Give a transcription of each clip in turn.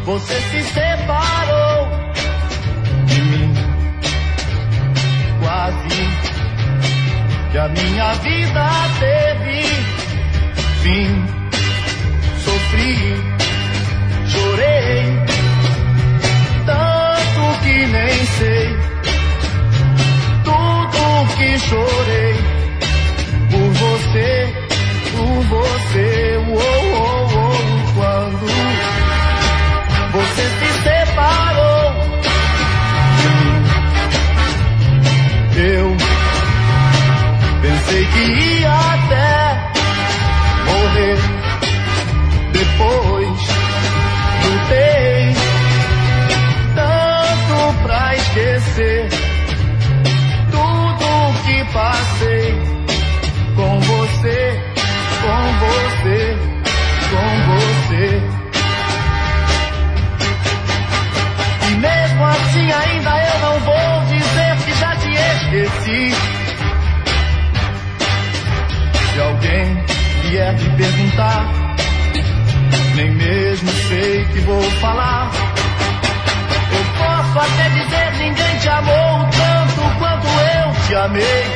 Você se separou de mim, quase que a minha vida teve fim. Sofri, chorei, tanto que nem sei tudo que chorei por você, quando você se separou de mim. Eu pensei que ia até morrer, depois lutei tanto pra esquecer tudo que passei com você, com você, com você. E mesmo assim ainda eu não vou dizer que já te esqueci. Se alguém vier me perguntar, nem mesmo sei que vou falar. Eu posso até dizer: ninguém te amou tanto quanto eu te amei.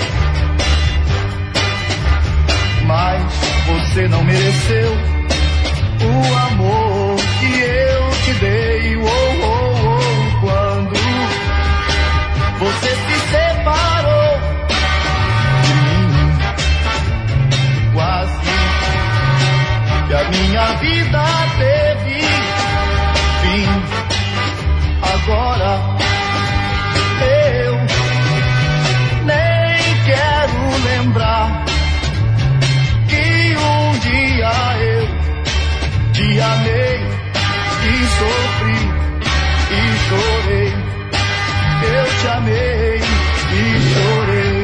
Mas você não mereceu o amor que eu te dei. Quando você se separou de mim, quase que a minha vida teve fim. Agora eu nem quero lembrar que um dia eu te amei e sofri e chorei. Eu te amei e chorei.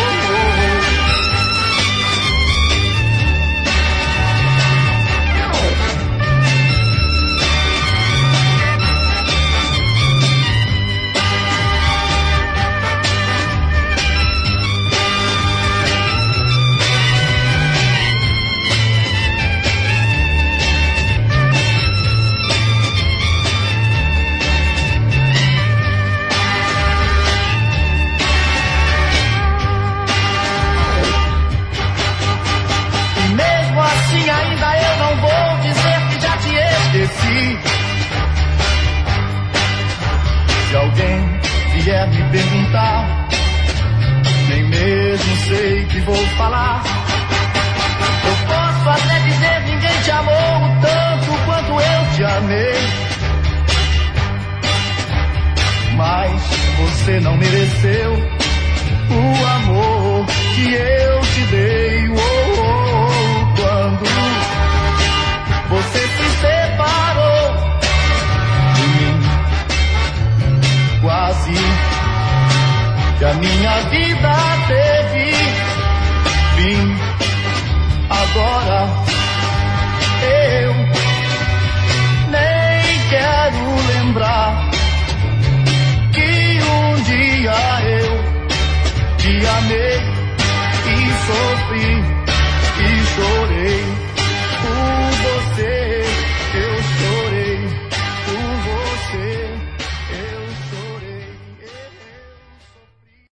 Se alguém vier me perguntar, nem mesmo sei que vou falar. Eu posso até dizer: ninguém te amou tanto quanto eu te amei. Mas você não mereceu o amor que eu te dei. Quando você se separou de mim, quase que a minha vida teve fim. Agora eu nem quero lembrar que um dia eu te amei e sofri e chorei.